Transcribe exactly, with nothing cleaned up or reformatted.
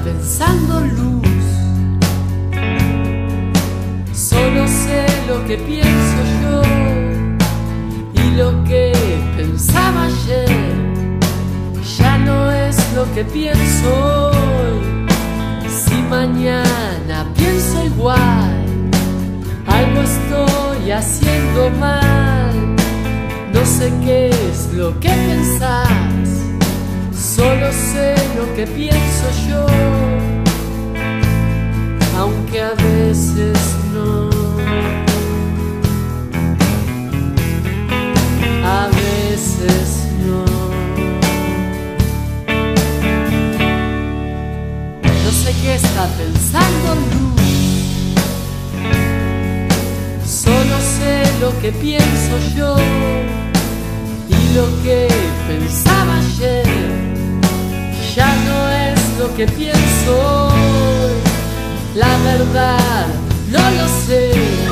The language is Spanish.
pensando luz. Solo sé lo que pienso yo y lo que pensaba ayer ya no es lo que pienso hoy. Si mañana pienso igual, algo estoy haciendo mal. No sé qué es lo que pensás, solo sé lo que pienso yo, aunque a veces no. A veces no. No sé qué está pensando luz, solo sé lo que pienso yo y lo que pensaba ayer ya no es lo que pienso hoy. La verdad no lo sé.